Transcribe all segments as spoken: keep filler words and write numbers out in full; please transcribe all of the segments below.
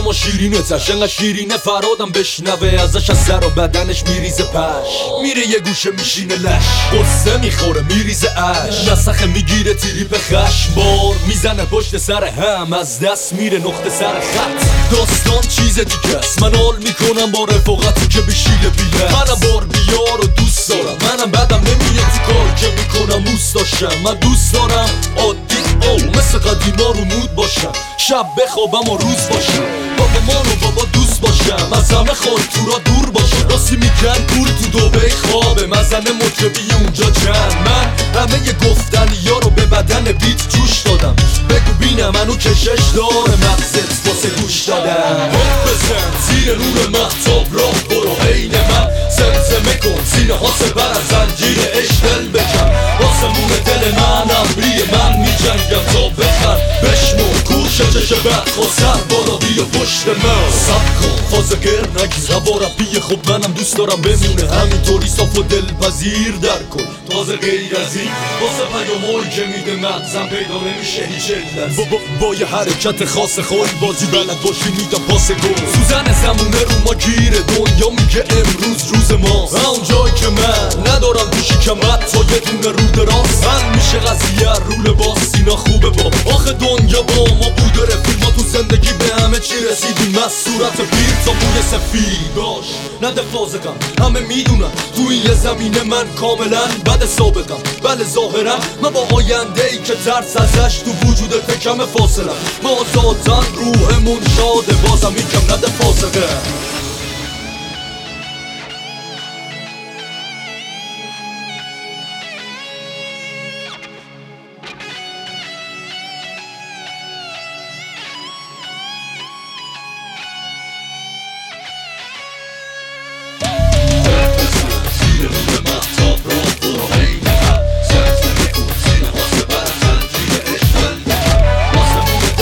اما شیرینه تش انقدر شیرینه فرادم بشنوه ازش از سر و بدنش میریزه پش میره یه گوشه میشینه لش قصه میخوره میریزه اش نسخه میگیره تریپ خشم بار میزنه پشت سر هم از دست میره نقطه سر خط داستان چیز دیگه است من حال میکنم با رفاقتی که بشیله بیله منم بار بیار و دوست دارم منم بدم نمیاد تو کار که میکنم دوست داشتم من دوست دارم عادی او مثل قدیما رو مود باشم شب بخوابم و روز باشم بابا مان و بابا دوست باشم از همه خال تو را دور باشم راستی میکن پول تو دوبه خوابه مزنه مطربی اونجا چند من همه گفتنی ها رو به بدن بیت جوش دادم بگو بینم منو کشش داره مغزت واسه گوش دادم حب بزن زیر نور مهتاب راه برو عین من زمزمه کن سینه ها سپر از زنجیر عشق دل بکن آسمون دل منم بیه من میجنگم تا بخر بشمون کوشه چشه بد خواستر بالا بیا پشت من سب کن فازه گر نگی زبا ربیه خب منم دوست دارم بمونه همینطوری صاف و دلپذیر در کن تازه غیر از این واسه پیامایی که میده مغزم پیدا نمیشه هیچ علت با, با, با یه حرکت خاص خواهی بازی بلد باشی میدم پاس گل سوزن زمونه رو ما گیره دنیا میگه امروز روز ماست اون جایی که من ندارم تو شکمت تا یه دونه رو دراز من میشه قضیه رول باز سینا خوبه با آخه دنیا با ما بوده رفیق ما تو زندگی به همه چی رسیدیم از صورت پیر تا موی سفید باش نده فازقم همه میدونن تو این یه زمینه من کاملا بد سابقم بله ظاهرم من با آینده ای که ترس ازش تو وجودت کم فاصلم ما ذاتن روحمون شاده بازم یکم نده فازقه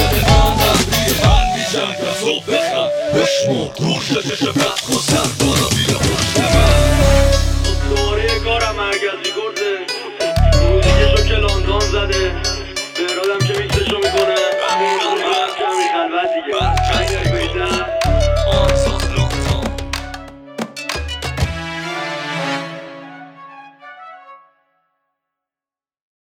بشمو روش چشه بد خود سر بالا